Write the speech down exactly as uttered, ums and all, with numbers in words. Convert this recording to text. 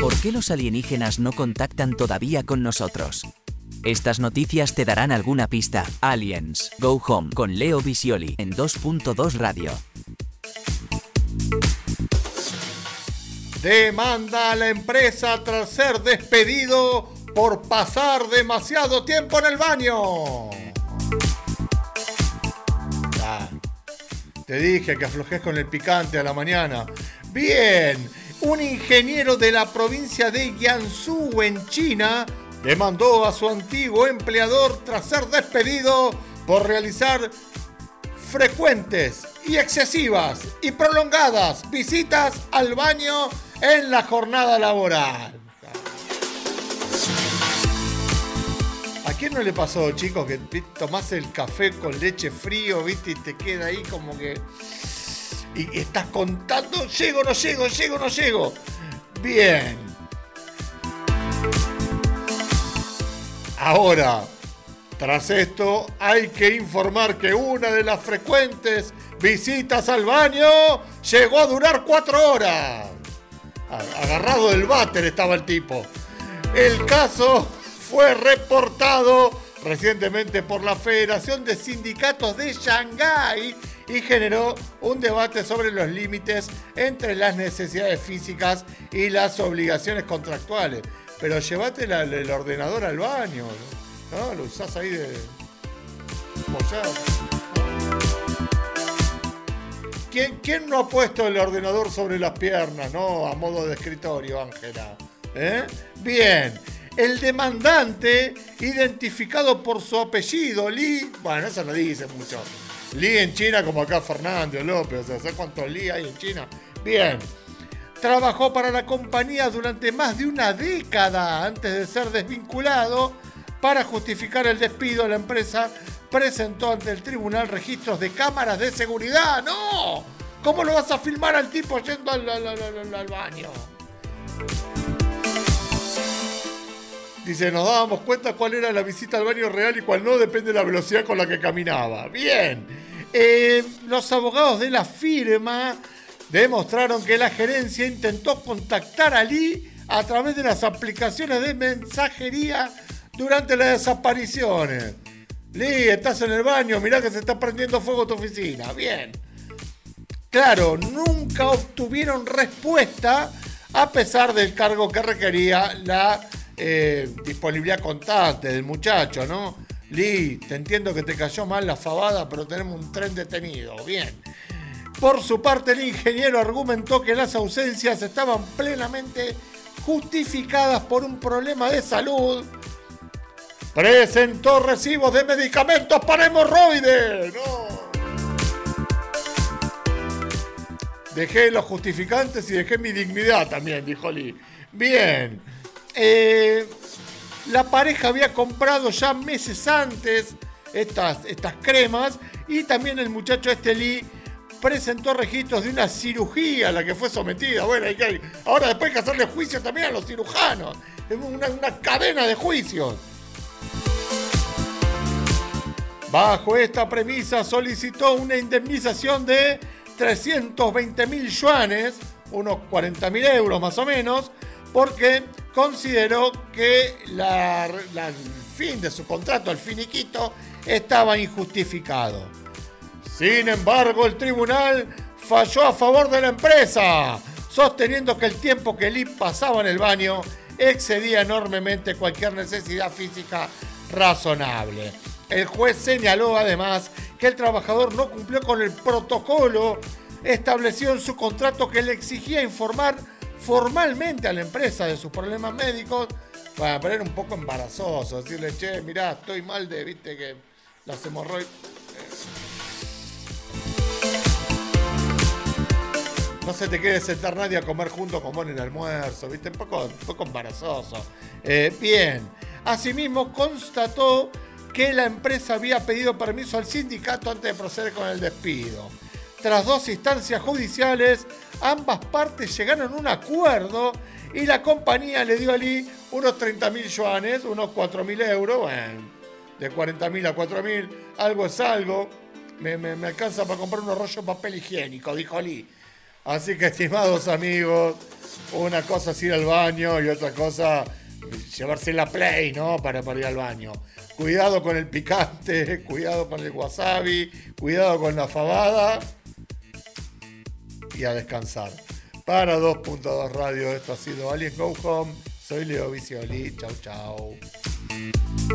¿Por qué los alienígenas no contactan todavía con nosotros? Estas noticias te darán alguna pista. Aliens, Go Home con Leo Visioli en dos punto dos Radio. Demanda a la empresa tras ser despedido por pasar demasiado tiempo en el baño. Ah, te dije que aflojes con el picante a la mañana. Bien, un ingeniero de la provincia de Jiangsu en China demandó a su antiguo empleador tras ser despedido por realizar frecuentes y excesivas y prolongadas visitas al baño en la jornada laboral. ¿A quién no le pasó, chicos, que tomás el café con leche frío, viste, y te queda ahí como que... y estás contando, llego, no llego, llego, no llego? Bien. Ahora, tras esto, hay que informar que una de las frecuentes visitas al baño llegó a durar cuatro horas. Agarrado del váter estaba el tipo. El caso fue reportado recientemente por la Federación de Sindicatos de Shanghái y generó un debate sobre los límites entre las necesidades físicas y las obligaciones contractuales. Pero llévate la, el ordenador al baño, ¿no? Lo usás ahí de... apoyar. ¿Quién, ¿Quién no ha puesto el ordenador sobre las piernas, no? A modo de escritorio, Ángela. ¿Eh? Bien. El demandante, identificado por su apellido, Li... Bueno, eso no dice mucho. Li en China, como acá Fernando López. O sea, ¿sabes cuántos Li hay en China? Bien. Trabajó para la compañía durante más de una década antes de ser desvinculado. Para justificar el despido, la empresa presentó ante el tribunal registros de cámaras de seguridad. ¡No! ¿Cómo lo vas a filmar al tipo yendo al, al, al, al baño? Dice, nos dábamos cuenta cuál era la visita al baño real y cuál no, depende de la velocidad con la que caminaba. Bien. Eh, los abogados de la firma demostraron que la gerencia intentó contactar a Li a través de las aplicaciones de mensajería durante las desapariciones. Li, estás en el baño, mirá que se está prendiendo fuego tu oficina. Bien. Claro, nunca obtuvieron respuesta a pesar del cargo que requería la eh, disponibilidad constante del muchacho, ¿no? Li, te entiendo que te cayó mal la fabada, pero tenemos un tren detenido. Bien. Por su parte, el ingeniero argumentó que las ausencias estaban plenamente justificadas por un problema de salud. Presentó recibos de medicamentos para hemorroides. No. Dejé los justificantes y dejé mi dignidad también, dijo Li. Bien. Eh, la pareja había comprado ya meses antes estas, estas cremas y también el muchacho este Li presentó registros de una cirugía a la que fue sometida. Bueno, hay que, ahora después hay que hacerle juicio también a los cirujanos. Es una, una cadena de juicios. Bajo esta premisa solicitó una indemnización de trescientos veinte mil yuanes, unos cuarenta mil euros más o menos, porque consideró que la, la, el fin de su contrato, el finiquito, estaba injustificado. Sin embargo, el tribunal falló a favor de la empresa, sosteniendo que el tiempo que Li pasaba en el baño excedía enormemente cualquier necesidad física razonable. El juez señaló además que el trabajador no cumplió con el protocolo establecido en su contrato que le exigía informar formalmente a la empresa de sus problemas médicos, para poner un poco embarazoso, decirle, che, mirá, estoy mal de, viste, que las hemorroides... No se te quiere sentar nadie a comer junto con vos en el almuerzo, viste, un poco, un poco embarazoso. Eh, bien, asimismo constató que la empresa había pedido permiso al sindicato antes de proceder con el despido. Tras dos instancias judiciales, ambas partes llegaron a un acuerdo y la compañía le dio a Li unos treinta mil yuanes, unos cuatro mil euros, bueno, de cuarenta mil a cuatro mil, algo es algo, me, me, me alcanza para comprar unos rollos de papel higiénico, dijo Li. Así que, estimados amigos, una cosa es ir al baño y otra cosa llevarse la Play, ¿no? Para, para ir al baño. Cuidado con el picante, cuidado con el wasabi, cuidado con la fabada y a descansar. Para dos punto dos Radio, esto ha sido Aliens Go Home. Soy Leo Visioli. Chau, chau.